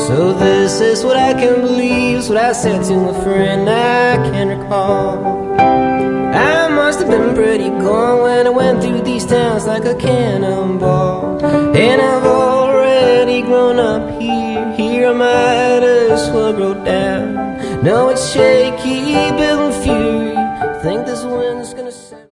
So this is what I can believe, is what I said to a friend I can recall. I must have been pretty gone when I went through these towns like a cannonball. And I've already grown up here I might as well grow down. No, it's shaky, building